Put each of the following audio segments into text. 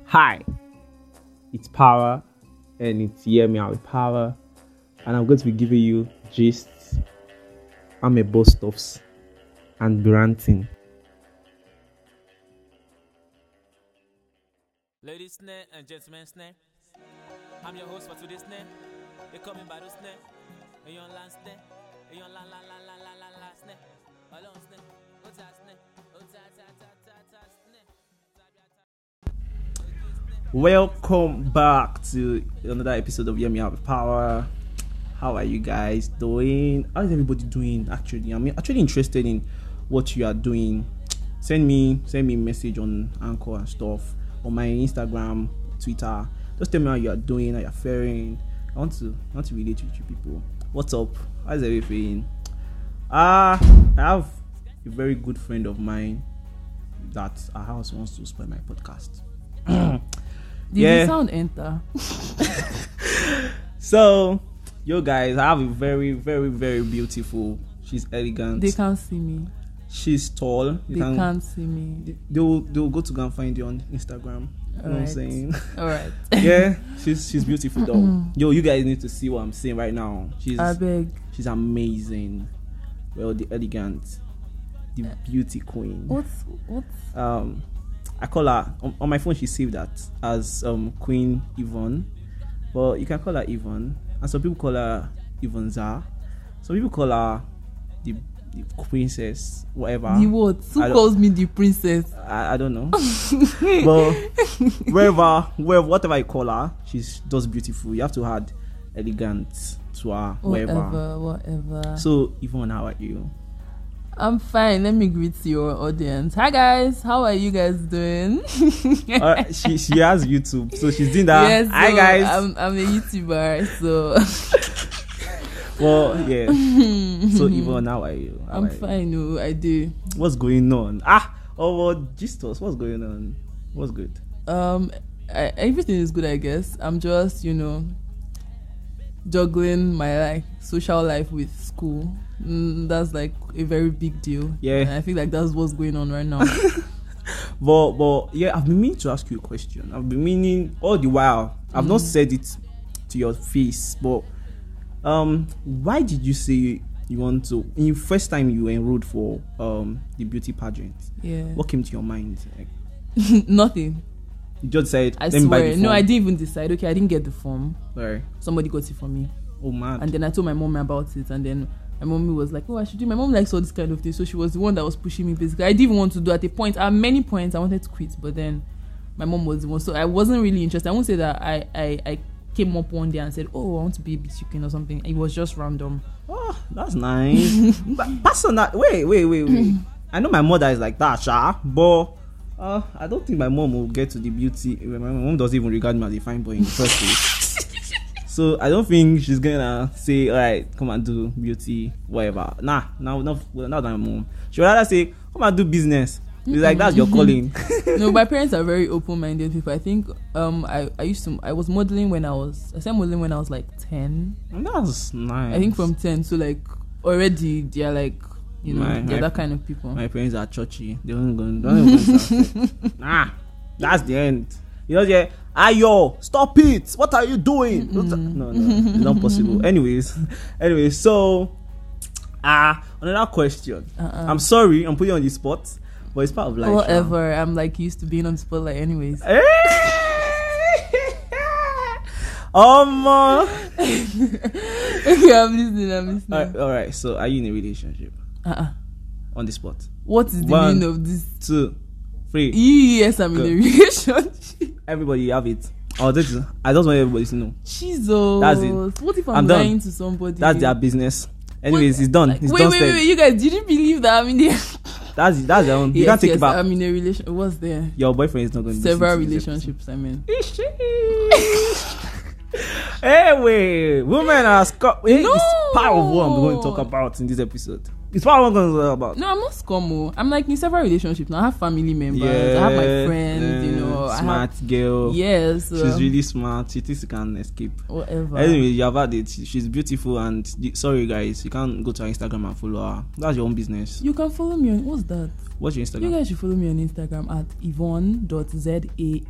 Hi, it's Power, and it's Hear Me Out with Power, and I'm going to be giving you gists, I'm a boss stuffs, and ranting. Ladies and gentlemen, I'm your host for today's snare. They call me by the snare. And you on land snare. And you on la snare. Alone snare. Ota snare. Ota snare. Welcome back to another episode of Hear Me Out with Power. How are you guys doing? How is everybody doing? Actually, I'm actually interested in what you are doing. Send me a message on Anchor and stuff, on my Instagram, Twitter. Just tell me how you are doing, how you're faring. I want to relate with you people. What's up? How's everything? I have a very good friend of mine that our house wants to spoil my podcast. Did the sound enter? So, yo guys, I have a very, very, very beautiful. She's elegant. They can't see me. She's tall. They can't see me. They'll go to go and find you on Instagram. You know what I'm saying? All right. Yeah, she's beautiful though. Yo, you guys need to see what I'm saying right now. I beg. She's amazing. Well, the elegant, the beauty queen. What's I call her on my phone. She saved that as Queen Yvonne, but you can call her Yvonne, and some people call her Yvonza. Some people call her the princess, whatever. The what? Who calls me the princess? I don't know. But whatever you call her, she's just beautiful. You have to add elegant to her. Whatever. So Yvonne, how are you? I'm fine. Let me greet your audience. Hi guys, how are you guys doing? She has YouTube, so she's doing that. Yes, hi guys. I'm a YouTuber, so. Well, yeah. So Yvonne, how are you? I'm fine. No, I do. What's going on? Just us. What's going on? What's good? Everything is good, I guess. I'm just, juggling my social life with school. That's like a very big deal. Yeah. And I feel like that's what's going on right now. but yeah, I've been meaning to ask you a question. I've been meaning all the while. I've not said it to your face, but why did you say you want to? In your first time you enrolled for the beauty pageant, yeah, what came to your mind? Nothing. You just said, I swear. No, I didn't even decide. Okay, I didn't get the form. Sorry. Somebody got it for me. Oh man. And then I told my mom about it, and then my mommy was like, "Oh, I should do." My mom likes all this kind of thing, so she was the one that was pushing me. Basically, I didn't even want to do at a point. At many points, I wanted to quit, but then my mom was the one, so I wasn't really interested. I won't say that I came up one day and said, "Oh, I want to be a beauty queen" or something. It was just random. Oh, that's nice. But personal, wait. I know my mother is like that, but I don't think my mom will get to the beauty. My mom doesn't even regard me as a fine boy in the first place. So I don't think she's gonna say, "All right, come and do beauty, whatever." Not my mom. She would rather say, "Come and do business." It's like that's your calling. No, my parents are very open-minded people. I think I was modeling when I was like 10. That's nice. I think from 10, so like already they're like, they're that kind of people. My parents are churchy. They don't even that's the end. Ayo, stop it. What are you doing? No, it's not possible. Anyways, so another question. I'm sorry, I'm putting you on the spot, but it's part of life. Whatever. I'm like used to being on the spotlight anyways. Okay, I'm listening. All right. So, are you in a relationship? On the spot. What is the meaning of this? 2, 3. Yes, I'm in a relationship. Everybody have it. I just want everybody to know. Jesus. That's it. What if I'm lying to somebody? That's their business. Anyways, it's done. Wait. You guys, did you believe that I'm in there? That's their own. You can't take it back. I'm in a relationship. What's there? Your boyfriend is not going to several relationships. I mean. Anyway, women are No. It's part of what I'm going to talk about in this episode. It's part of what I'm going to talk about. No, I'm not scummo. I'm like in several relationships now. I have family members. I have my friends. I smart girl. Yes. She's really smart. She thinks she can escape. Whatever. Anyway, you have had it. She's beautiful and sorry guys, you can't go to her Instagram and follow her. That's your own business. You can follow me on what's that? What's your Instagram? You guys should follow me on Instagram at Yvonne.Zaa.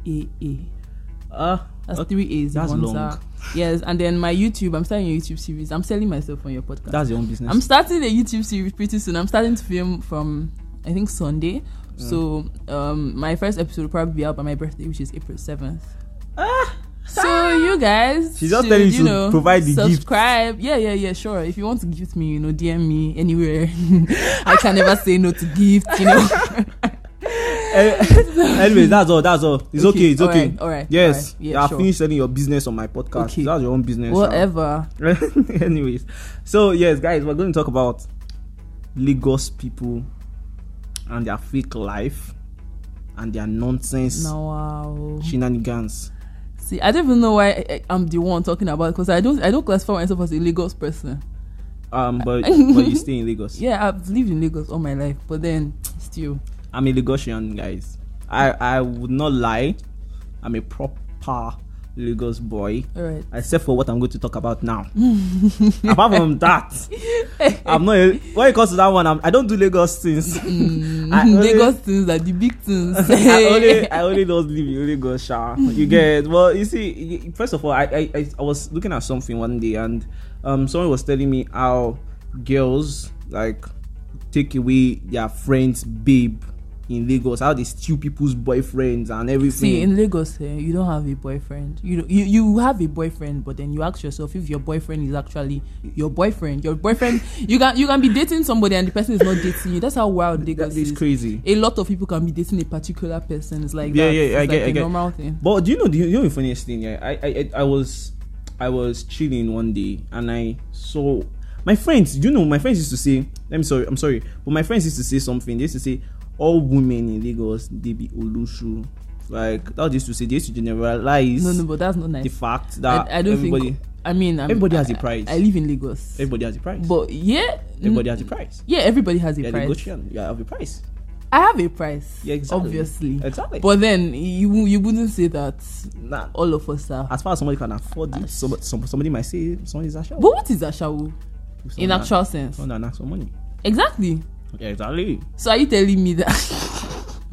That's okay. 3 A's. That's Yvonne long. Zaa. Yes, and then my YouTube. I'm starting a YouTube series. I'm selling myself on your podcast. That's your own business. I'm starting a YouTube series pretty soon. I'm starting to film from I think Sunday. So my first episode will probably be out by my birthday, which is April 7th. So you guys, She's just telling you to provide the gift. subscribe. Yeah, sure. If you want to gift me, DM me anywhere. I can never say no to gifts. Anyway, that's all. It's okay. It's okay. All right. Yes, all right. you Yeah, are sure. finished selling your business on my podcast. Okay. That's your own business. Whatever. Anyways, so yes, guys, we're going to talk about Lagos people and their fake life and their nonsense No, wow. shenanigans. See, I don't even know why I'm the one talking about it because I don't classify myself as a Lagos person. But you stay in Lagos. Yeah, I've lived in Lagos all my life, but then still. I'm a Lagosian, guys. I would not lie. I'm a proper Lagos boy. All right. Except for what I'm going to talk about now. Apart from that, I'm not. When it comes to that one, I don't do Lagos things. Lagos things are the big things. I only don't live in Lagos, Sha. You get. Well, you see, first of all, I was looking at something one day, and someone was telling me how girls like take away their friend's babe in Lagos, how they steal people's boyfriends and everything. See, in Lagos, you don't have a boyfriend. You have a boyfriend, but then you ask yourself if your boyfriend is actually your boyfriend. Your boyfriend, you can be dating somebody and the person is not dating you. That's how wild Lagos is. It's crazy. A lot of people can be dating a particular person. It's like Yeah, that. yeah, It's I like get- a normal thing. But do you know the funniest thing? Yeah, I was chilling one day and I saw my friends. You know, my friends used to say, I'm sorry, but my friends used to say something. They used to say all women in Lagos they be Olushu. Like that was used to say. They used to generalize. No, but that's not nice. The fact that I don't everybody, think. I mean, everybody has a price. I live in Lagos. everybody has a price. But yeah, Everybody has a price. Yeah, everybody has a Yeah, price. Lagosian, you have a price. I have a price. Yeah, exactly. Obviously. Exactly. But then you wouldn't say that Nah, all of us are. as far as somebody can afford it, somebody might say somebody is a show. But what is Ashawo in actual sense? Someone that asks for money. Exactly. Yeah, exactly. So are you telling me that?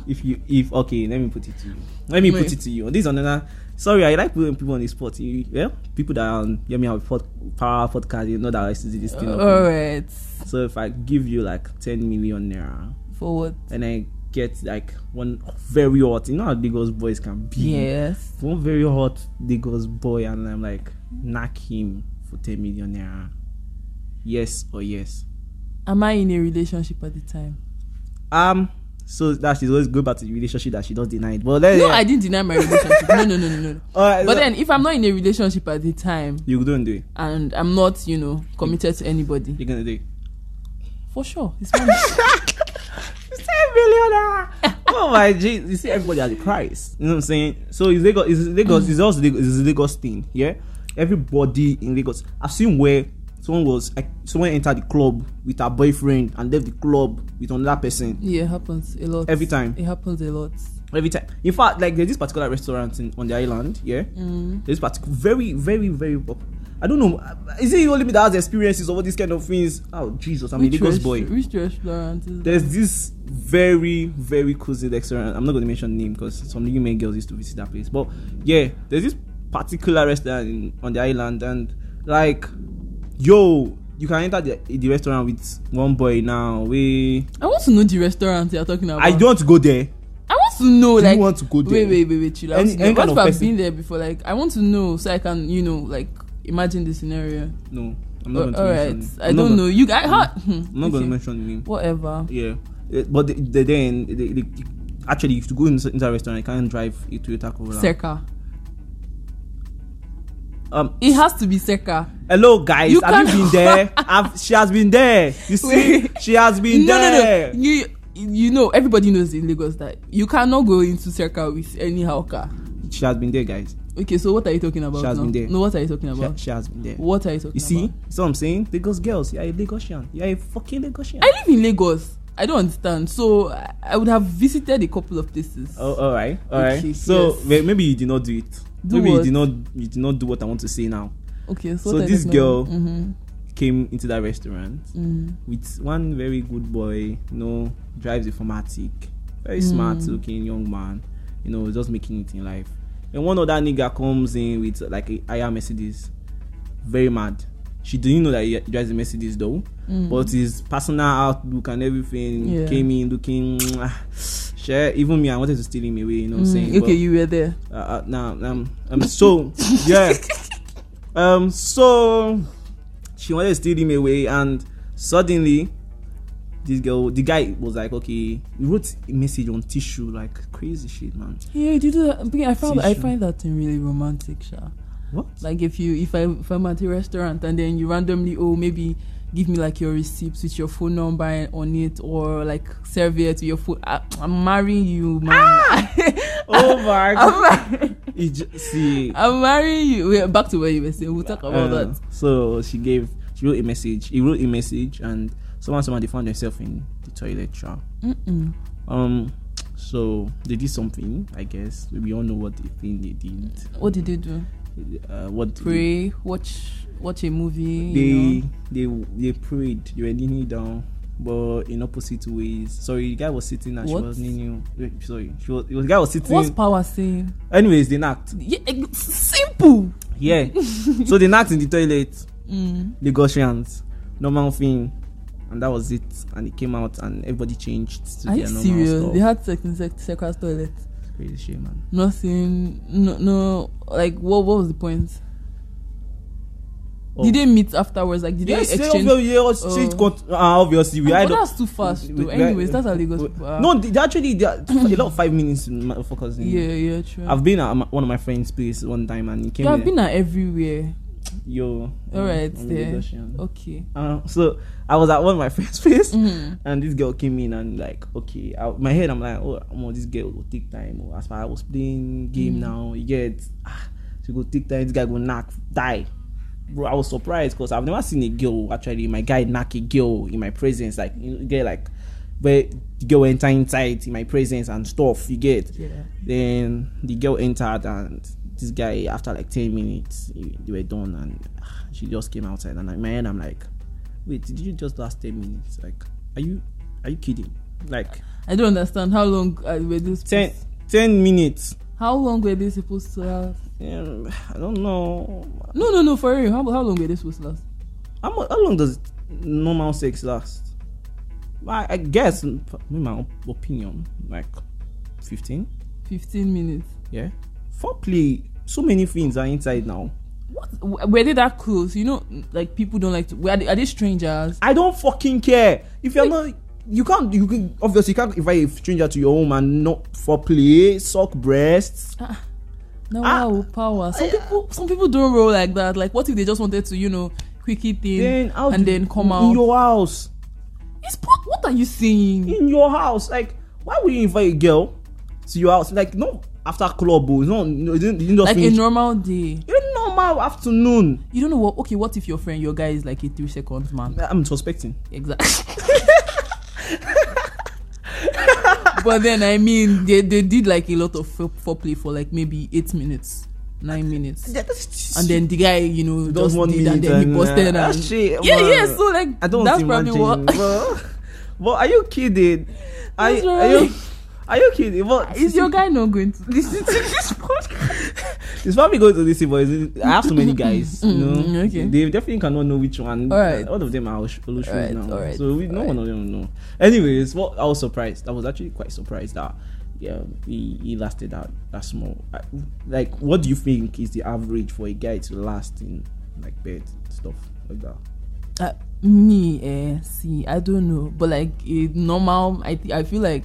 If okay, let me put it to you. Let me Wait. put it to you. This is another. Sorry, I like putting people on the spot. Yeah, people that hear me have power podcast. You know that I used to do this thing. All right. So if I give you like 10 million naira, For what? and I get like one very hot, you know how Lagos boys can be. Yes. One very hot Lagos boy, and I'm like knock him for 10 million naira. Yes or yes? Am I in a relationship at the time? So that she's always going back to the relationship that she does deny it. But then, No, I didn't deny my relationship. No. Alright, But so then if I'm not in a relationship at the time you don't do it. and I'm not, committed to anybody, You're gonna do it. for sure. It's money. 10 million naira. Oh my G! You see, everybody has a price. You know what I'm saying? So it's Lagos. It's also Lagos. It's a Lagos thing. Yeah. Everybody in Lagos. I've seen where someone entered the club with her boyfriend and left the club with another person. Yeah, it happens a lot. Every time. It happens a lot. Every time. In fact, like there's this particular restaurant on the island. Yeah. There's this particular very, very, very. I don't know. Is it only me that has experiences of all these kind of things? Oh Jesus! I'm a Lagos boy. Which restaurant is There's this very, very cozy restaurant. I'm not going to mention the name because some women girls used to visit that place. But yeah, there's this particular restaurant on the island, and like, yo, you can enter the restaurant with one boy now. I want to know the restaurant you're talking about. I don't want to go there. I want to know, Do like, you want to go there? Wait, chill. I want to know. Any What kind if of I've person. been there before? Like, I want to know so I can, like, imagine the scenario. No, I'm not going to All mention. right, I don't know. You guys, I'm not going to mention the name. Whatever. Yeah, but they actually, if you go into a restaurant, you can't drive a Toyota Corolla. Seka. It has to be Seka. Hello guys, You have you can't- been there? She has been there. You see, Wait. she has been there. No. You know, everybody knows in Lagos that you cannot go into Seka with any car. She has been there, guys. Okay, so what are you talking about? She has now? been there. No, what are you talking about? She has been there. What are you talking You see, about? so I'm saying, Lagos girls, you're a Lagosian. You're a fucking Lagosian. I live in Lagos. I don't understand. So I would have visited a couple of places. Oh, all right. Okay, So yes. maybe you did not do it. Do maybe what? you did not do what I want to say now. Okay, So what I this don't know. girl came into that restaurant with one very good boy, drives informatic, very smart looking young man, just making it in life. And one other nigga comes in with like a higher Mercedes, very mad. She didn't know that he drives a Mercedes though, but his personal outlook and everything came in looking. Sure, even me, I wanted to steal him away. You know what I'm saying? Okay, But, you were there. so yeah, so she wanted to steal him away, and suddenly the guy was like, okay, he wrote a message on tissue, like crazy shit, man. Yeah, you do that. I Tissue. find that thing really romantic, Sha. What? Like if I'm at a restaurant and then you randomly maybe give me like your receipts with your phone number on it, or like serve it to your phone. I'm marrying you, man. Oh my god! I'm marrying you. Wait, back to where you were saying. We'll talk about that. So she wrote a message. He wrote a message, and someone they found themselves in the toilet. So they did something. I guess we all know what the thing they did. What did they do? Pray, watch a movie. They prayed. They were kneeling down, but in opposite ways. Sorry, the guy was sitting and What? she was kneeling. Sorry, the guy was sitting. What's power saying? Anyways, they knocked. Yeah, simple. Yeah. So they knocked in the toilet. They got hands. Normal thing. And that was it. And it came out and everybody changed to Are their you normal serious? stuff. They had sex in sex toilet. Crazy shit, man. Nothing. No. Like what was the point? Oh. Did they meet afterwards? Like did Yes, they exchange? obviously we had. That's too fast. Though. Anyways, that's how they got. No, they actually a lot of 5 minutes focusing. Yeah, true. I've been at one of my friends' place one time and he came. You have there. been at everywhere. Yo. All right, I'm there. Russian. Okay. So I was at one of my friends' place and this girl came in and like, okay, my head I'm like, this girl will take time. As far as I was playing game now, you get, she go take time. This guy go knock, die. Bro, I was surprised because I've never seen a girl actually. My guy knock a girl in my presence, like you get like, where the girl enter inside in my presence and stuff. You get. Yeah. Then the girl entered and this guy after like 10 minutes they were done and she just came outside and in my head I'm like, wait, did you just last 10 minutes? Like, are you kidding? Like, I don't understand how long were these. 10 minutes. How long were they supposed to last? I don't know. No, for real. How long were they supposed to last? How long does normal sex last? I guess, in my opinion, like 15. 15 minutes. Yeah. Foreplay, so many things are inside now. What? Were they that close? You know, like people don't like to. Are they strangers? I don't fucking care. If you're not, you can't invite a stranger to your home and not foreplay, suck breasts. No, power. Some people don't roll like that. Like, what if they just wanted to, quickie thing then come out in your house? What are you saying? In your house, like, why would you invite a girl to your house? Like, no, after club, no, you didn't just like finish. a normal day. A normal afternoon. You don't know what? Okay, what if your guy is like a 3 seconds man? I'm suspecting. Exactly. But then they did like a lot of foreplay for like maybe 8 minutes, 9 minutes, and then the guy does just 1 did minute and then he busted and shit, yeah. So like I don't that's imagine, probably what. bro. But are you kidding? Are you kidding? What Is your guy not going to listen to this podcast? He's probably going to listen, but I have so many guys. Okay. They definitely cannot know which one. All right. All of them are Olushus now. All right. So no one of them know. Anyways, I was surprised. I was actually quite surprised that he lasted that small. Like, what do you think is the average for a guy to last in like bed stuff like that? See, I don't know, but like normal, I feel like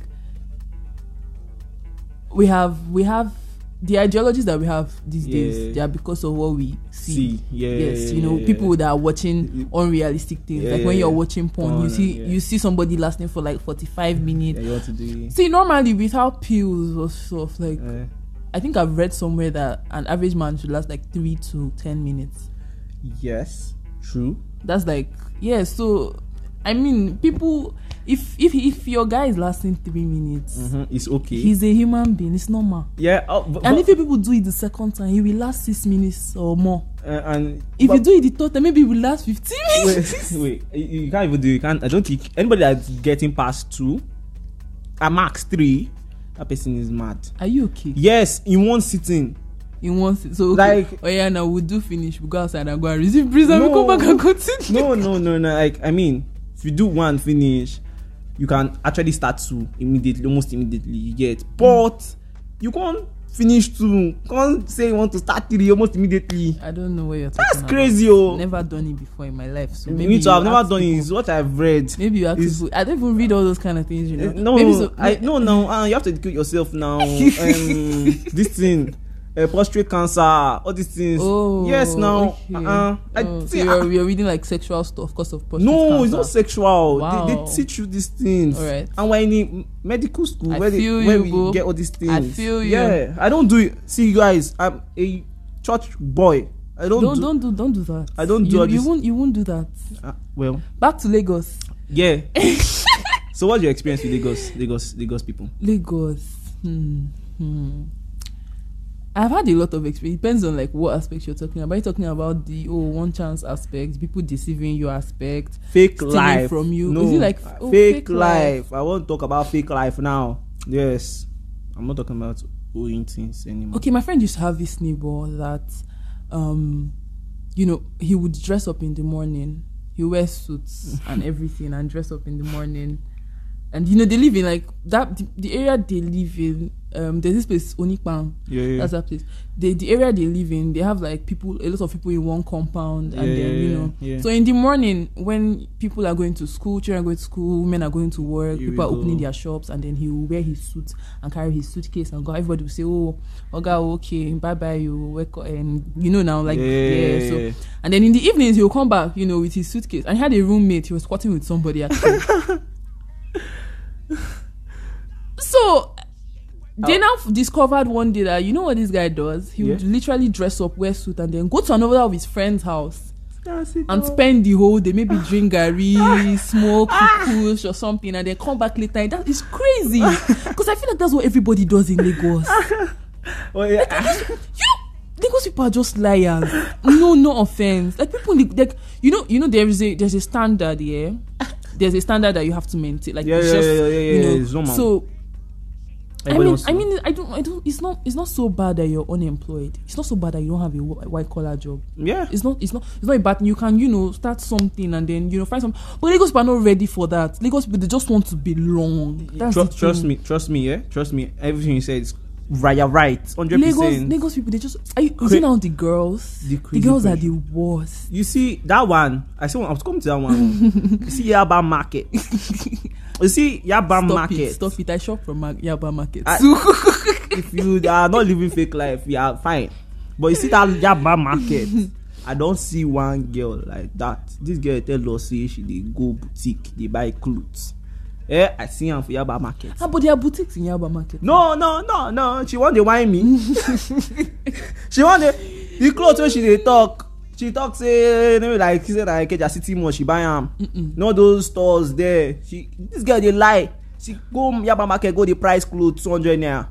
we have the ideologies that we have these days. They are because of what we see. People that are watching unrealistic things. Like when you're watching porn, you see somebody lasting for like 45 minutes. You want to do. See, normally without pills or stuff, like I think I've read somewhere that an average man should last like 3 to 10 minutes. Yes, true. That's like so I mean, people. If your guy is lasting 3 minutes, it's okay. He's a human being. It's normal. Yeah. And if you people do it the second time, he will last 6 minutes or more. And if you do it the third time, maybe it will last 15 minutes. Wait, you can't even do. You can't. I don't think anybody that's getting past 2, at max 3, that person is mad. Are you okay? Yes, in one sitting. In one sitting. So okay. Like, oh yeah, now we'll do finish. We go outside and go and receive breeze and we come back and continue. No. Like, I mean, if you do one finish, you can actually start 2 immediately, almost immediately. You get, but you can't finish 2. Can't say you want to start 3 almost immediately. I don't know what you're talking about. That's crazy, oh. Never done it before in my life, so maybe I've never done it. It's what I've read. Maybe you have to. I don't even read all those kind of things, you know. No, maybe so, you have to educate yourself now. This thing. Prostate cancer, all these things. Oh, yes, now. Okay. So you're reading like sexual stuff because of prostate cancer. No, it's not sexual. Wow. They teach you these things. All right. And we're in medical school where we get all these things. I feel you. Yeah, I don't do it. See, you guys, I'm a church boy. I don't do that. I don't do all this. You won't do that. Well, back to Lagos. Yeah. So, what's your experience with Lagos people? Lagos. I've had a lot of experience. It depends on like what aspect you're talking about. Are you talking about the one chance aspect, people deceiving you aspect, fake life from you? No, is it like fake life? I want to talk about fake life now. Yes, I'm not talking about owing things anymore. Okay, my friend used to have this neighbor that, he would dress up in the morning. He wears suits and everything, and dress up in the morning. And they live in like that. The area they live in, there's this place Onikpan. Yeah. That's that place. The area they live in, they have like a lot of people in one compound, and then Yeah. So in the morning, when people are going to school, children are going to school, women are going to work, people are opening their shops, and then he will wear his suit and carry his suitcase and go. Everybody will say, "Oh, Oga, okay, bye, you work," and now like So, and then in the evenings he will come back, with his suitcase, and he had a roommate. He was squatting with somebody actually. So they now discovered one day that what this guy does. He would literally dress up, wear suit, and then go to another of his friend's house and spend the whole day, maybe drink gari, smoke kukush or something, and then come back later. And that is crazy because I feel like that's what everybody does in Lagos. Oh yeah. Lagos people are just liars. No offense. Like people, like there's a standard, yeah. There's a standard that you have to maintain. Like it's normal. So I mean, I don't. It's not so bad that you're unemployed. It's not so bad that you don't have a white collar job. Yeah. It's not a bad thing. You can start something and then find something. But Lagos people are not ready for that. Lagos people, they just want to belong. Trust me. Yeah. Trust me. Everything you said is right. 100%. Lagos people, they just. Is it now the girls? The girls are the worst. You see that one? I was coming to that one. You see Yaba Market. You see Yaba Market. Stop it! I shop from Yaba Market. If you are not living fake life, you are fine. But you see that Yaba Market, I don't see one girl like that. This girl tell us say she dey go boutique, they buy clothes. I see her for Yaba Market. But there are boutiques in Yaba Market. No. She want to wine me. She want the clothes when she dey talk. She talk say maybe like she said like Ikeja City Mall she buy them. No those stores there. This girl dey lie. She go Yaba Market go the price clothes 200 naira.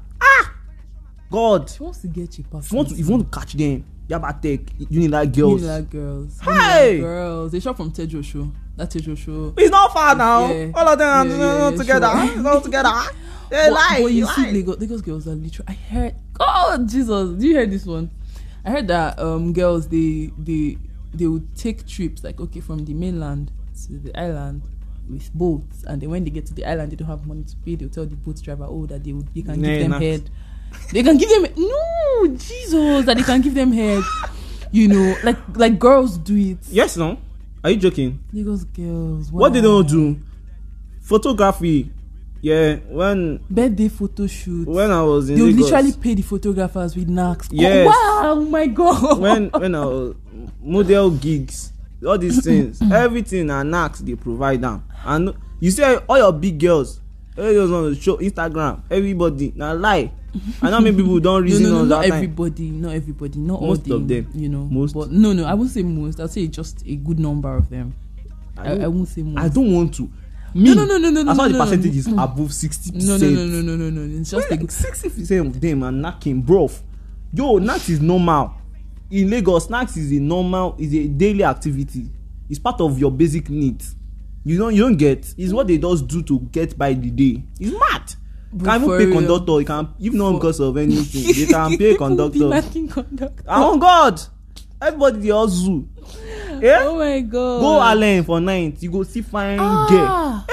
God. She wants to get cheaper. If you want to catch them, Yaba Tech, Unilag girls. Hey! Girls. They shop from Tejo Show. That Tejo Show. It's not far now. Yeah. All of them are together. Sure. All together. They lie. But you see Lagos girls are literally. I heard. Oh Jesus! Do you hear this one? I heard that girls they would take trips like from the mainland to the island with boats, and then when they get to the island they don't have money to pay. They'll tell the boat driver that they can give them head. They can give them that they can give them head. Like girls do it. Yes, no. Are you joking? Lagos girls. Wow. What they don't do? Photography. Yeah, when birthday photo shoot. When I was in they would Lagos, literally pay the photographers with knacks. Yes. Wow, my God. When I was model gigs, all these things, everything and knacks they provide them. And you see all your big girls, everyone on the show, Instagram, everybody now lie. I know many people don't reason on that not everybody, not most all of them, most. But no, I won't say most. I'll say just a good number of them. I won't say most. I don't want to. Me, No. as far as the no, percentage is no. above 60%. No. It's just Like 60% of them are knacking, bro. Yo, knacks is normal. In Lagos, snacks is a daily activity. It's part of your basic needs. You don't get. It's what they just do to get by the day. It's mad. But Can even for pay real. conductor. You can, if not because of anything, they can pay People be conductor. lacking conductor. Oh God, everybody they all zoo. Yeah. Oh my god. Go Allen for night. You go see fine girl.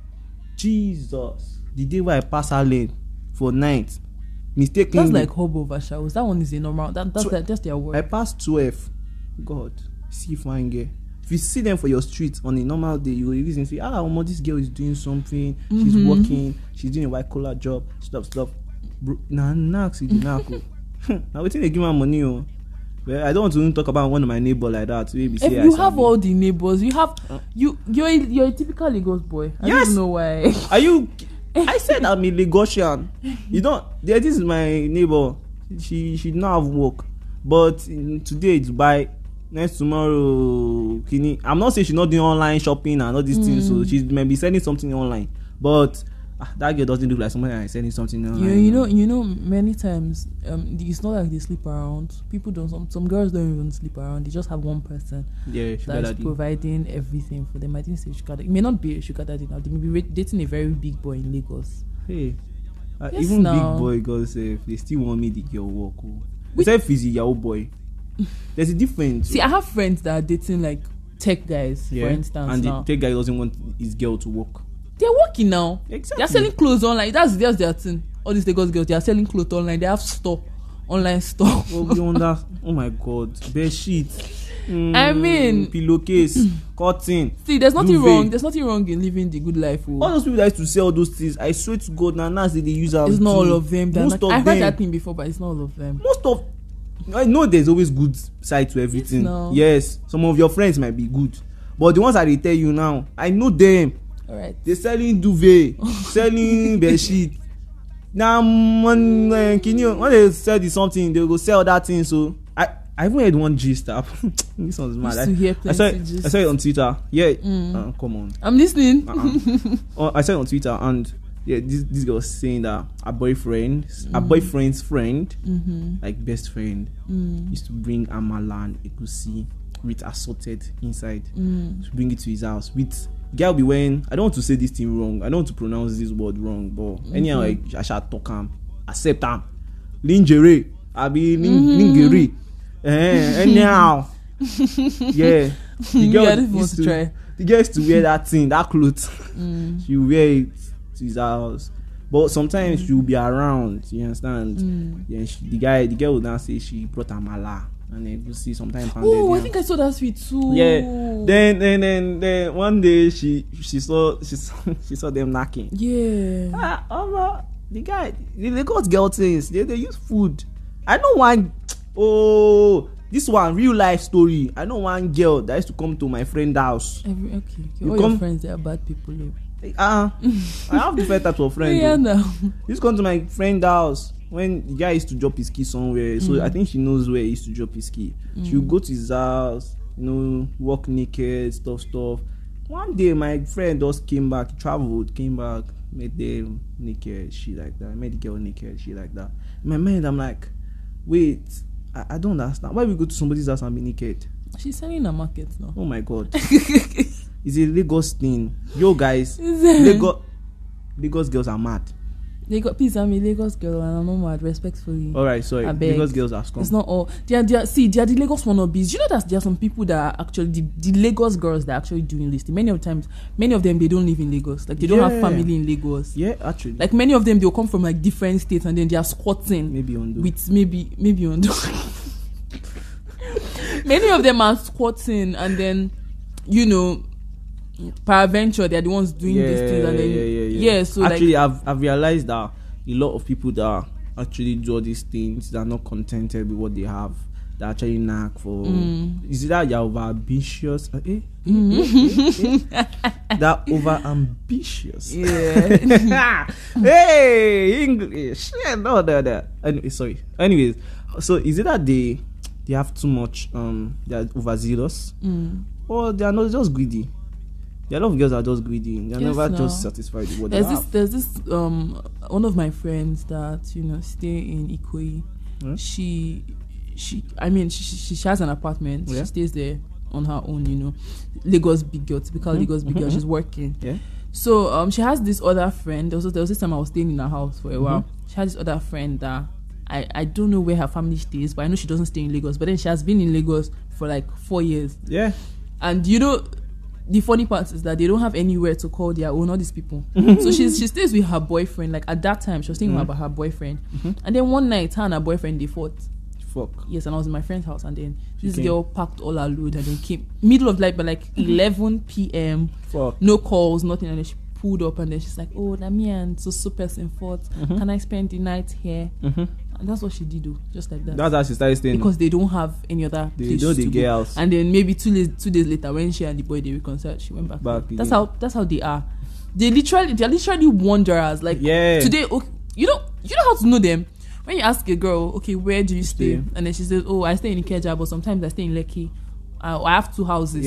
Jesus, the day where I pass Allen for night, mistakenly. That's like hobo over showers. That one is a normal. That's their word. I passed 12. God, see fine girl. If you see them for your street on a normal day, you will reason say, this girl is doing something. She's working. She's doing a white collar job. Stuff. Bro, nax is the knack. Now waiting they give my money. Oh, well, I don't want to even talk about one of my neighbor like that. Maybe If you have all the neighbors, you have you're a typical Lagos boy. I Yes. don't know why. Are you? I said I'm a Lagosian. You don't. This is my neighbor. She now have work, but today Dubai, next tomorrow Kini. I'm not saying she's not doing online shopping and all these things. So she may be selling something online, but that girl doesn't look like somebody that's selling something online. You know, many times it's not like they sleep around. People don't. Some girls don't even sleep around. They just have one person Yeah, sugar that's daddy. providing everything for them. I didn't say sugar daddy. It may not be a sugar daddy now. They may be dating a very big boy in Lagos. Hey, Yes, even now. big boy girls say they still want me the girl work. Except he's a yahoo boy. There's a difference. See, I have friends that are dating like tech guys, for instance. and now the tech guy doesn't want his girl to work. they're working now. Exactly. They're selling clothes online. That's their thing. All these Lagos girls, they are selling clothes online. They have online store. Oh my God, bed sheet. I mean- pillowcase, curtain. See, there's nothing Duvet. wrong. There's nothing wrong in living the good life. Oh. All those people that used to sell those things, I swear to God, now they use them. It's not too. all of them. Most of I heard them. that thing before, but it's not all of them. Most of, I know there's always good side to everything. no. Yes, some of your friends might be good, but the ones that they tell you now, I know them. All right. They selling duvet, selling bed sheet. Now, when they sell this something, they go sell that thing. So I even heard one gist app. This one's mad. Used to hear I saw plenty gist. I saw it on Twitter. Yeah, come on. I'm listening. I saw it on Twitter, and yeah, this girl was saying that her boyfriend's friend, like best friend, used to bring amala and egusi with assorted inside to bring it to his house. With girl be wearing, I don't want to say this thing wrong. I don't want to pronounce this word wrong, but anyhow, like, I shall talk him, accept him. Lingerie, I be lingerie. Anyhow, yeah. The girl I didn't want to try. The girl used to wear that thing, that clothes. She will wear it to his house, but sometimes she will be around. You understand? Yeah. The girl would now say she brought amala and then you see sometimes. Oh, I think I saw that tweet too. Yeah. Then one day she saw them knocking. Yeah. The Lagos girl things, they use food. I know one. Oh, this one real life story. I know one girl that used to come to my friend's house. Okay. You All come- your friends, they are bad people. Oh. I have different types of friends. Yeah, though. now. He used to come to my friend's house when the guy used to drop his key somewhere. So I think she knows where he used to drop his key. She would go to his house, walk naked, stuff. One day my friend just came back, traveled, came back, met them naked, shit like that. Met the girl naked, shit like that. In my mind, I'm like, wait, I don't understand. Why we go to somebody's house and be naked? She's selling a market now. Oh my God. It's a Lagos thing. Yo guys, Is it? Lagos girls are mad. Please, I'm a Lagos girl and I'm not mad, respectfully. Alright, sorry. I beg. Lagos girls are scum. It's not all. They are the Lagos wannabes. You know that there are some people that are actually the Lagos girls that are actually doing this thing. Many of them they don't live in Lagos. Like they don't have Yeah. family in Lagos. Yeah, actually. Like many of them they'll come from like different states and then they are squatting Maybe on with maybe on many of them are squatting and then peradventure they're the ones doing these things and then yeah. so actually, like I've realized that a lot of people that actually do all these things, they're not contented with what they have. They actually knack for. Is it that you're over ambitious? That over ambitious. yeah. Hey, English. Yeah, no. Anyway, sorry. Anyways, so is it that they have too much? They're overzealous, or they are not just greedy? A lot of girls are just greedy. They're Yes, never no. just satisfied with what they have. There's this one of my friends that stay in Ikoyi. Hmm? She has an apartment. Yeah. She stays there on her own. Lagos big girl, typical Lagos big girl. She's working. Yeah. So she has this other friend. There was this time I was staying in her house for a while. She has this other friend that I don't know where her family stays, but I know she doesn't stay in Lagos. But then she has been in Lagos for like 4 years. Yeah. And the funny part is that they don't have anywhere to call their own, all these people. So she stays with her boyfriend. Like at that time, she was staying with her boyfriend. And then one night, her and her boyfriend, they fought. Fuck. Yes, and I was in my friend's house, and then this Okay. girl packed all her load and then came middle of night, but like 11 p.m. Fuck. No calls, nothing, and then she pulled up, and then she's like, "Oh, me and so person fought. Can I spend the night here?" And that's what she did, do just like that. That's how she started staying. Because they don't have any other They place know to the go. girls. And then maybe 2 days later, when she and the boy they reconciled, she went back. Back That's again. how they are. They're literally wanderers. Like Yeah. today, okay, you know how to know them. When you ask a girl, okay, where do you stay? Stay. And then she says, "Oh, I stay in Ikeja, but sometimes I stay in Lekki. I have 2 houses.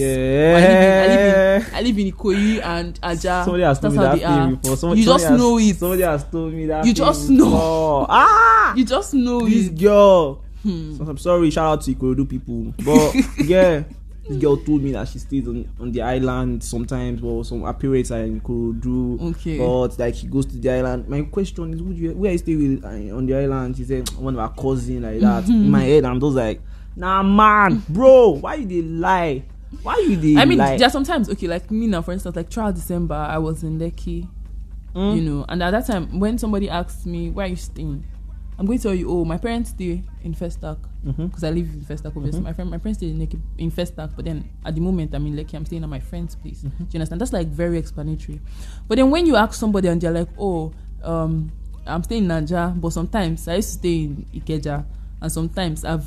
Yeah. I live in Ikoyi and Aja." Somebody has told That's me how that they are. thing before. You just know it. Somebody has told me that. You thing just know. before. You just know This it. girl. So I'm sorry. Shout out to Ikorodu people, but yeah, this girl told me that she stays on the island sometimes, or some appearance are in Ikorodu. Okay. But like she goes to the island. My question is, where you stay with on the island? She said one of her cousins like that. In my head, I'm just like, nah, man, bro, why you dey lie? Why you dey I mean, lie? there are sometimes, okay, like me now, for instance, like throughout December, I was in Lekki, and at that time, when somebody asks me, where are you staying? I'm going to tell you, oh, my parents stay in Festac, because I live in Festac, obviously. My parents stay in Festac, but then at the moment, I'm in Lekki, I'm staying at my friend's place. Do you understand? That's like very explanatory. But then when you ask somebody and they're like, oh, I'm staying in Naija, but sometimes I used to stay in Ikeja, and sometimes I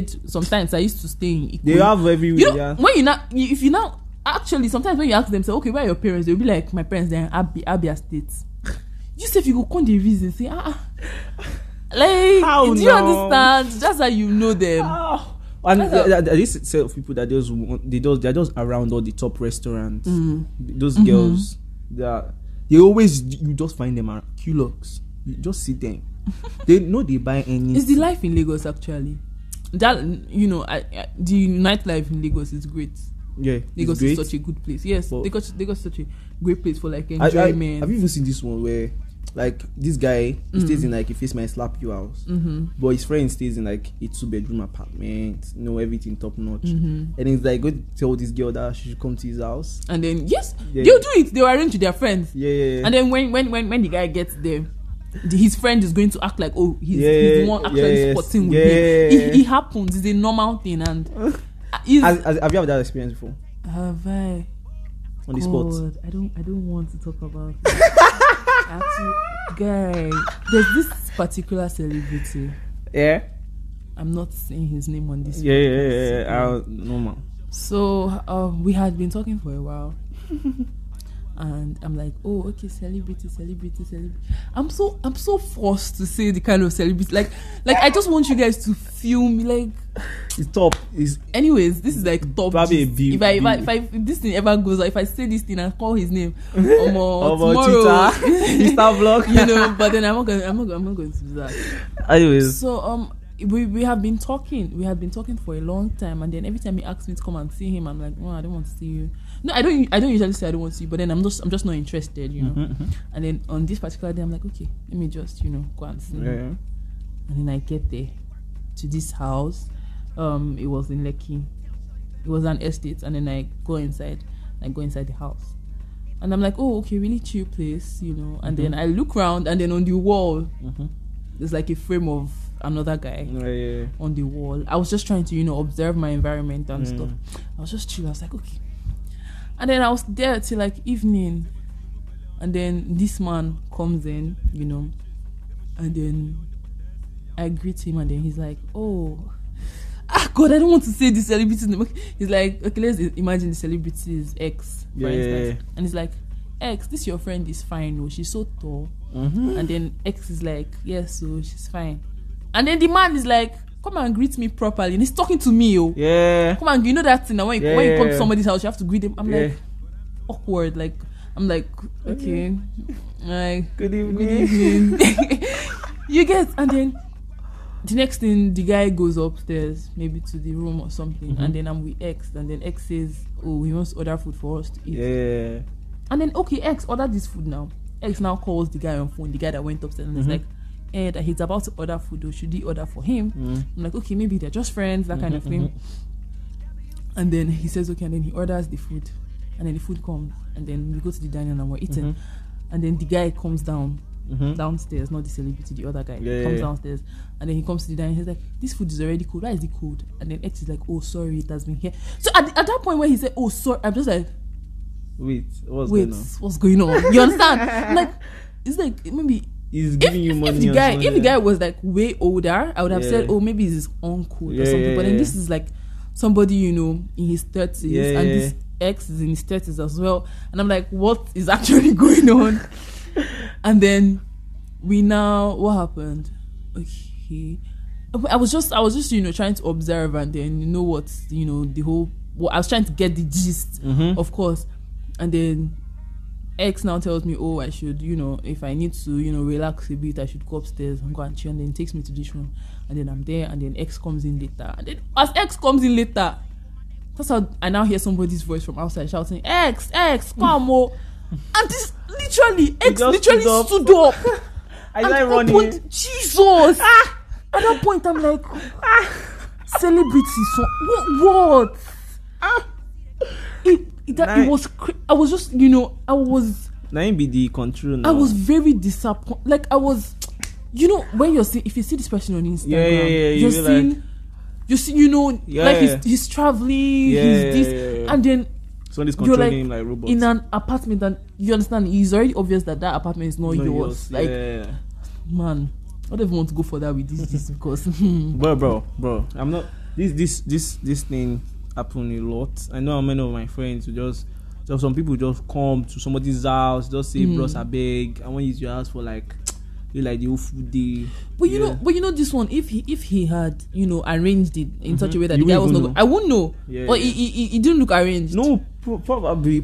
used to stay in Ikoyi. They have everywhere. You know, Yeah. when if you now actually sometimes when you ask them, say, okay, where are your parents? They'll be like, my parents they're in Abia State. You say if you go come the reason, say like How do you no? understand? That's how you know them. And That's how- this set of people that they're just around all the top restaurants. Those girls, you just find them around Qlux. You just see them. They know they buy any. It's the life in Lagos actually. That the nightlife in Lagos is great. Yeah, Lagos it's is great. such a good place. Yes, But- Lagos is such a great place for like Have enjoyment. you even seen this one where like this guy he stays in like a face my slap you house, but his friend stays in like a 2-bedroom apartment, everything top notch, and he's like go tell this girl that she should come to his house. And then yes, Yeah. they'll do it. They'll arrange with their friends. Yeah. And then when the guy gets there, his friend is going to act like, oh, he's the one actually spotting with him. It happens. It's a normal thing. And Have you had that experience before have I? on the spot? God, I don't want to talk about it. Actually, guy, there's this particular celebrity. Yeah. I'm not saying his name on this. Yeah. Normal. So we had been talking for a while. And I'm like, oh, okay, celebrity. I'm so forced to say the kind of celebrity. Like I just want you guys to feel me. Like, It's top. It's anyways, this is like top. Probably a gist. big- If this thing ever goes, or if I say this thing and call his name, Over tomorrow, Twitter, Insta vlog. But then I'm not going to do that. Anyways, So we have been talking. We had been talking for a long time, and then every time he asks me to come and see him, I'm like, oh, I don't want to see you. No, I don't usually say I don't want to see you, but then I'm just not interested, And then on this particular day, I'm like, okay, let me just go and see him. yeah. And then I get there to this house. It was in Lekki. It was an estate, and then I go inside the house, and I'm like, oh, okay, really chill place, And then I look around, and then on the wall, there's like a frame of another guy Yeah. on the wall. I was just trying to, observe my environment and stuff. I was just chill. I was like, okay. And then I was there till like evening, and then this man comes in, and then I greet him, and then he's like, oh, God, I don't want to say the celebrity's name. He's like, okay, let's imagine the celebrity is X, for instance. And he's like, X, this your friend is fine. Oh, she's so tall. And then X is like, yes, so she's fine. And then the man is like, come and greet me properly. And he's talking to me, Yeah. come and, that thing. Now when you come to somebody's house, you have to greet them. I'm like, awkward. Like I'm like, okay, like Good evening. good evening. You get, and then the next thing, the guy goes upstairs, maybe to the room or something, and then I'm with X, and then X says, oh, he wants to order food for us to eat. Yeah. And then, okay, X, order this food now. X now calls the guy on phone, the guy that went upstairs, and is like, that he's about to order food, or should he order for him? I'm like, okay, maybe they're just friends, that kind of thing. And then he says, okay, and then he orders the food. And then the food comes, and then we go to the dining and we're eating. And then the guy comes downstairs, not the celebrity, the other guy comes downstairs, and then he comes to the dining. He's like, this food is already cold. Why is it cold? And then X is like, oh, sorry, it has been here. So at that point when he said, oh, sorry, I'm just like, what's going on? You understand? Like, it's like maybe he's giving you money. If the guy was like way older, I would have said, oh, maybe it's his uncle or something. But then this is like somebody, in his 30s, and this X is in his 30s as well. And I'm like, what is actually going on? And then what happened? Okay, I was just trying to observe, and then the whole. Well, I was trying to get the gist, of course, and then X now tells me, oh, I should, if I need to, relax a bit, I should go upstairs and go and chill, and then takes me to this room, and then I'm there, and then X comes in later, and then as X comes in later, that's how I now hear somebody's voice from outside shouting, X, come on. And this literally, X literally stood up. I like running. Jesus! At that point, I'm like, celebrity. So what? It was. I was just, I was. Now be the control. Now. I was very disappointed. Like I was, when you're seeing, if you see this person on Instagram, you're seeing, like he's traveling, he's this, and then. Somebody's controlling him like robots. In an apartment, and you understand, it's already obvious that apartment is not yours. Like, man, I don't even want to go for that with this because. bro, I'm not. This thing happen a lot. I know how many of my friends who some people just come to somebody's house, just say, bros, I beg, I want to use your house for like the whole food day. But you know this one, if he had arranged it in such a way that the guy was not, I wouldn't know. But he didn't look arranged. No, probably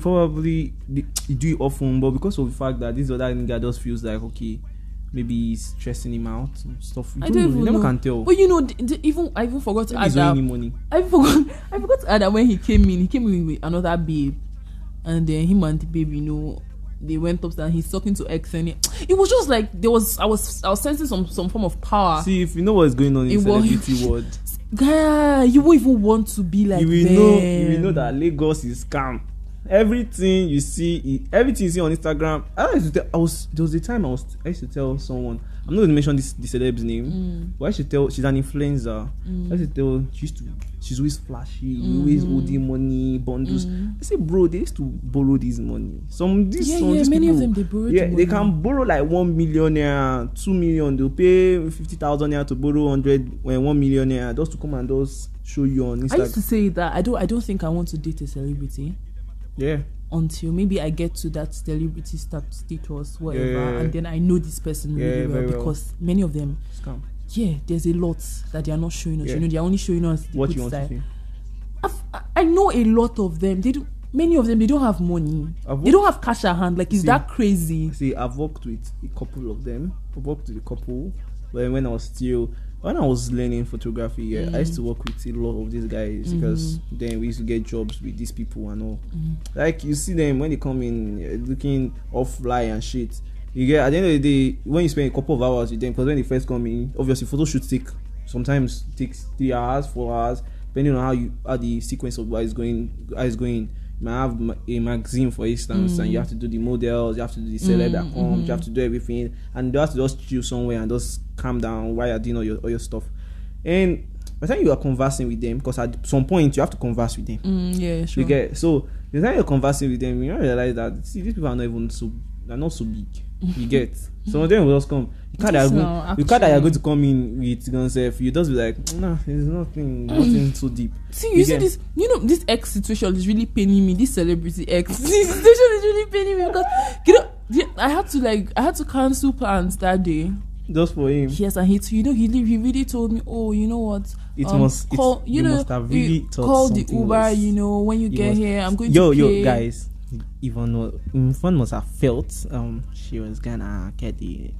he do it often, but because of the fact that this other guy just feels like, okay, maybe he's stressing him out and stuff. I don't even you never know. can tell. But I even forgot to add that. Money. I forgot to add that when he came in with another babe, and then him and the babe, they went upstairs and he's talking to X, and it was just like I was sensing some form of power. See, if you know what's going on in celebrity world, guy, you won't even want to be like you will know that Lagos is scam. Everything you see on Instagram. There was a time I used to tell someone, I'm not going to mention the celeb's name, but I should tell she's an influencer. I used to tell she's always flashy, always holding money, bundles. I say, bro, they used to borrow this money. These many people, of them they borrow. They can borrow like 1 million naira, 2 million. They'll pay 50,000 naira to borrow 1 million naira just to come and just show you on Instagram. I used to say that I don't think I want to date a celebrity. Yeah. Until maybe I get to that celebrity status, whatever, and then I know this person really well, because many of them scam. Yeah, there's a lot that they are not showing us. They're only showing us the what good you want side. to see. I know a lot of them. Many of them, they don't have money. They don't have cash at hand. Like, is that crazy? See, I've worked with a couple of them. I've worked with a couple when I was learning photography, I used to work with a lot of these guys because then we used to get jobs with these people and all. Like, you see them when they come in looking off-fly and shit. You get, at the end of the day, when you spend a couple of hours with them, because when they first come in, obviously photo shoots sometimes takes 3 hours, 4 hours, depending on how the sequence of what is going. You might have a magazine, for instance, and you have to do the models, you have to do the celeb that comes, you have to do everything, and you have to just chill somewhere and just calm down while you're doing all your stuff. And by the time you are conversing with them, because at some point you have to converse with them. Yeah, sure. You get, so the time you're conversing with them, you realize that these people are not so big. You get, some of them will just come. You can't that you're going to come in with yourself. You just be like, nah, there's nothing so deep. See, you see this, this X situation is really paining me. This celebrity X this situation is really paining me because I had to cancel plans that day. Just for him. Yes, and he really told me, oh, you know what? You must have really thought call the something Uber. Was, when you get here, I'm going to pay. Guys. Yvonne must have felt she was gonna get the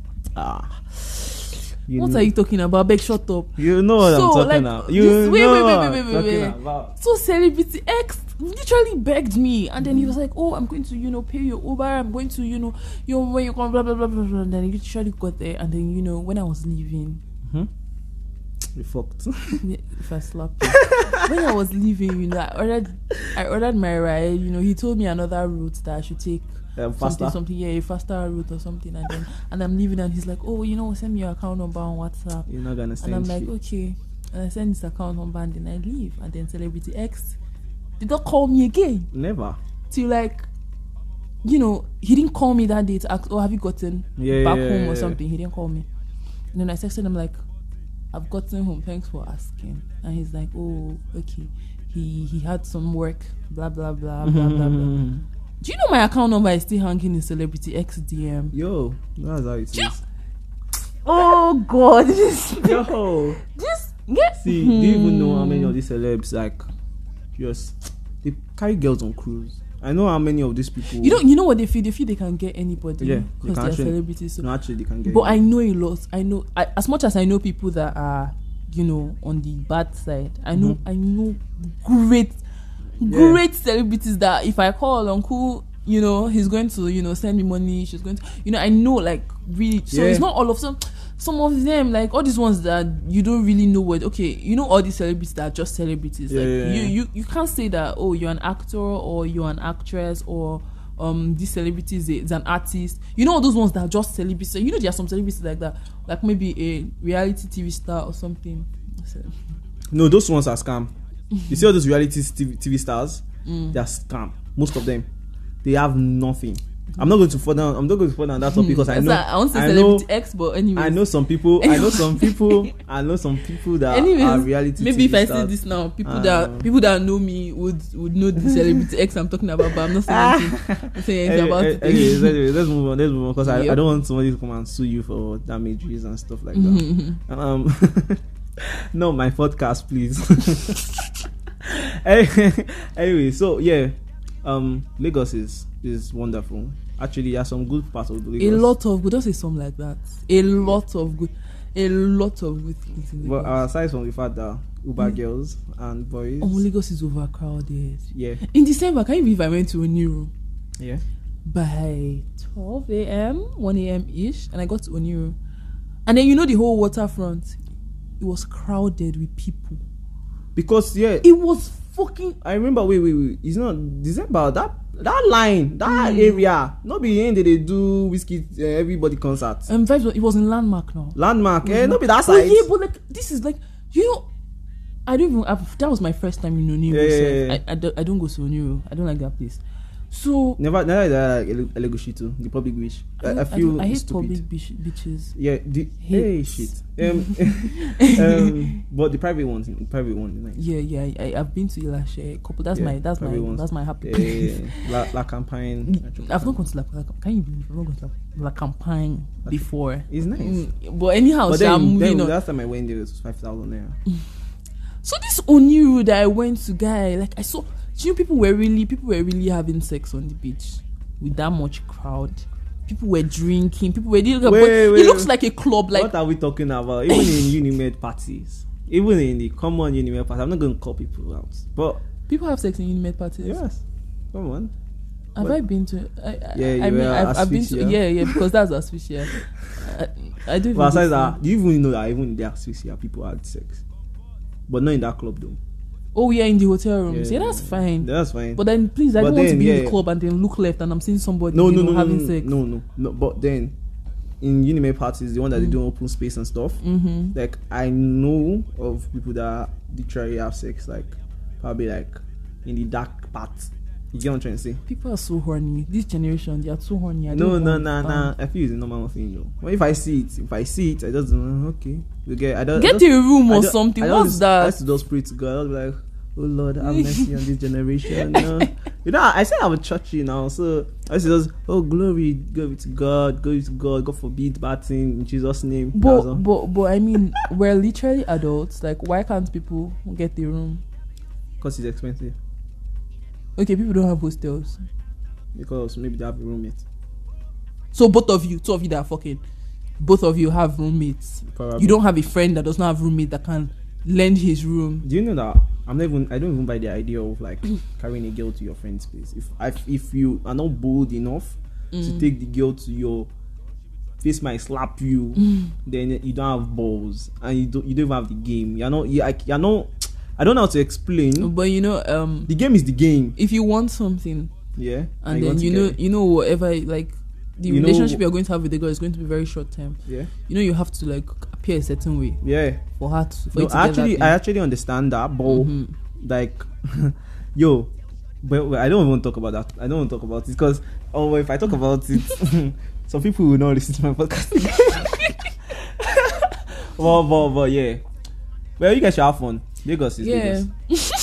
What are you talking about? Beg, shut up. You know what I'm talking about. Wait. So Celebrity X literally begged me, and then he was like, "Oh, I'm going to, pay your Uber. I'm going to, when you come, blah blah blah blah blah." And then he literally got there, and then when I was leaving, you fucked. if I slapped him. When I was leaving, I ordered my ride. He told me another route that I should take. Faster. Something, a faster route or something, and I'm leaving, and he's like, "Oh, send me your account number on WhatsApp." You're not gonna send. And I'm like, "Okay," and I send this account number, and then I leave, and then Celebrity X did not call me again. Never. Till he didn't call me that day to ask, "Oh, have you gotten back home or something?" He didn't call me, and then I texted him like, "I've gotten home. Thanks for asking." And he's like, "Oh, okay." He had some work. Blah blah blah blah blah blah. Do you know my account number is still hanging in Celebrity X DM? Yo, that's how it is. Oh God! Yo, See, do you even know how many of these celebs they carry girls on cruise? I know how many of these people. You know what they feel? They feel they can get anybody. Yeah, because they're celebrities. So. No, actually, they can get. But I know a lot. As much as I know people that are, on the bad side. I know great celebrities that if I call uncle, he's going to, send me money. She's going to, I know, really. So it's not all of them. Some of them, all these ones that you don't really know what. Okay, all these celebrities that are just celebrities. You can't say that. Oh, you're an actor or you're an actress or this celebrity is an artist. All those ones that are just celebrities. There are some celebrities like that, like maybe a reality TV star or something. So. No, those ones are scam. You see all those reality TV stars? They are scam. Most of them, they have nothing. I'm not going to further on that topic because I know. I won't say Celebrity X, but anyway. I know some people. I know some people that are reality. Maybe TV if I stars. say this now, people that know me would know the Celebrity X I'm talking about, but I'm not saying anything about it. Anyway, let's move on because I don't want somebody to come and sue you for damages and stuff like that. No, my podcast, please. Anyway, so Lagos is wonderful. Actually, there are some good parts of Lagos. A lot of good. Don't say something like that. A lot of good things in Lagos. But aside from the fact that Uber girls and boys, Lagos is overcrowded. Yeah. In December, can you believe I went to Oniru? Yeah. By 12 a.m., 1 a.m. ish, and I got to Oniru, and then the whole waterfront. It was crowded with people. Because it was fucking. I remember. Wait. It's not December. That line, that area. Not be in they do whiskey everybody concert. It was in Landmark now. Landmark, not be that side. Yeah, but this is I don't even. That was my first time in Oniru. Yeah. I don't go to Oniru. I don't like that place. So never like Elegushi too, the public beach. I feel I hate stupid. public beaches. Yeah, shit. But the private one is nice. Yeah. I've been to Ilashe couple. That's my happy place. La Campagne. I've not gone to Can you believe I've not gone to La Campagne before? It's nice. But anyhow, then last time I went there was 5,000 there. So this Oniru that I went to, guy, I saw. People were really having sex on the beach with that much crowd. People were drinking. People were it looks like a club. What are we talking about? Even in Unimed parties, even in the common Unimed parties, I'm not going to call people out. But people have sex in Unimed parties. Yes, come on. Have I been to? I've been to. Yeah, because that's asphyxia. I do. But aside that, do you even know that even in the asphyxia people had sex, but not in that club though. Oh yeah, in the hotel rooms. Yeah, that's fine. That's fine. But then, please, I don't want to be in the club and then look left and I'm seeing somebody having sex. No. But then, in Unimed parties, the one that they do open space and stuff. Like I know of people that literally have sex, probably in the dark part. You get what I'm trying to say? People are so horny. This generation, they are so horny. No. I feel it's a normal thing, though. Well, if I see it, I just okay. Get a room or something. What's that? I used to just pray to God. I was like, oh Lord, have mercy on this generation. I said I'm a churchy now, so I used to just, glory to God, God forbid bad thing in Jesus' name. But I mean, we're literally adults. Why can't people get the room? Because it's expensive. Okay, people don't have hostels. because maybe they have a roommate. So both of you, two of you that are fucking, both of you have roommates. Probably. You don't have a friend that does not have roommate that can lend his room. Do you know that I don't even buy the idea of like carrying a girl to your friend's place. If you are not bold enough to take the girl to your face, might slap you, then you don't have balls and you don't even have the game. You're not. I don't know how to explain. But The game is the game. if you want something, Yeah. and want then to get it. whatever, like the You know- relationship you're going to have with the girl is going to be very short term. Yeah. You have to like appear a certain way Yeah. for her to, for No, you to get that I thing. actually understand that, but like, yo, but I don't want to talk about that. I don't want to talk about it because, if I talk about it, some people will not listen to my podcast. but yeah, well, you guys should have fun. Lagos is Yeah. Lagos.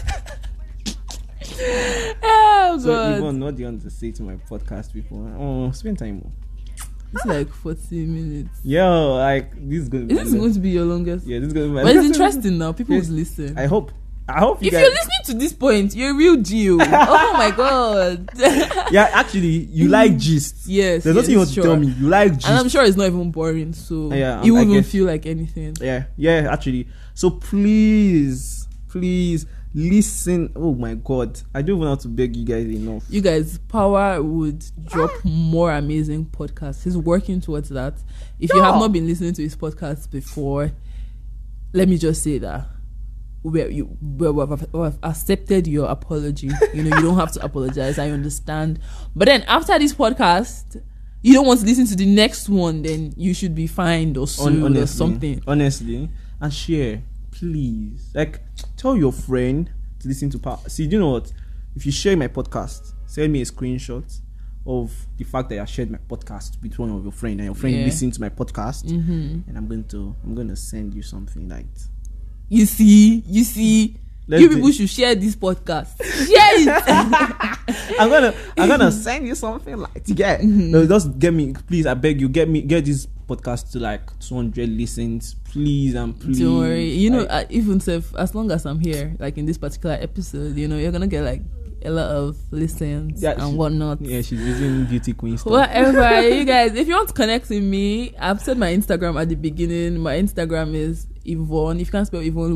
Oh So god, Yvonne, what do you want to say to my podcast people? Spend time more. it's like 40 minutes. Yo, like this is going to be. Is this going to be your longest? Yeah, this is going to be. But it's interesting now. People Yes. will listen. I hope you If guys. you're listening to this point, you're a real Geo. Oh my god. Yeah, actually, you like gist. Yes. There's nothing you want to sure. tell me. You like gist. And I'm sure it's not even boring, so Yeah, it I won't even guess. feel like anything. Yeah, actually. So please listen. Oh my god, I don't even know how to beg you guys enough. You guys, Power would drop more amazing podcasts. He's working towards that. If you have not been listening to his podcast before, let me just say that we've accepted your apology. You don't have to apologize. I understand. But then after this podcast, you don't want to listen to the next one, then you should be fined or sued or something. Honestly, and share, please. Like, tell your friend to listen to Power. See, do you know what? If you share my podcast, send me a screenshot of the fact that I shared my podcast with one of your friends, and your friend listened to my podcast, and I'm going to send you something like. You see. Let's You do- people should share this podcast. Share it. I'm gonna send you something like to get. No, just get me, please. I beg you, get this podcast to like 200 listens, please and please. Don't worry. Like, Even as long as I'm here, like in this particular episode, you're gonna get like a lot of listens and whatnot. Yeah, she's using beauty queen stuff. Whatever, you guys. If you want to connect with me, I've said my Instagram at the beginning. My Instagram is Yvonne. If you can't spell Yvonne,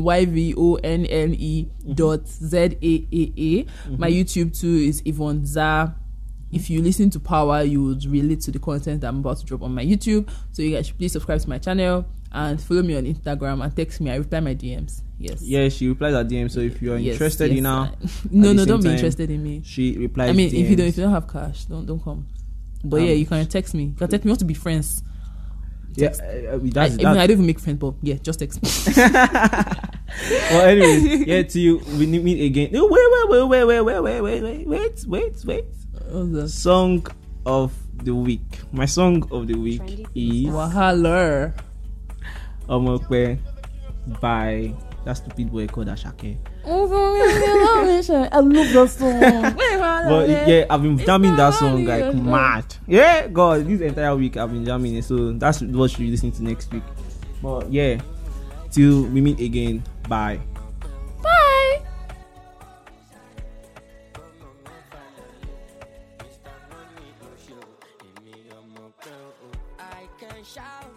YVONNE.ZAAA. My YouTube too is Yvonne Za. If you listen to Power, you would relate to the content I'm about to drop on my YouTube. So you guys should please subscribe to my channel and follow me on Instagram and text me. I reply my DMs. Yes. Yeah, she replies at DM. So if you're interested in her, no, the same don't be time, interested in me. she replies. I mean, if you DMs. don't have cash, don't come. But yeah, you can text me. You can text me. You want to be friends? Yeah, I mean, I don't even make friends, but yeah, just text me. Well, anyways, yeah. To you, we meet again. No, wait. What's that? Song of the week. My song of the week is Wahala. Omokwe by that stupid boy called Ashake. I love that song. But yeah, I've been jamming that song like mad. Yeah, God, this entire week I've been jamming it. So that's what you listen to next week. But yeah, till we meet again. Bye. Bye. I can shout.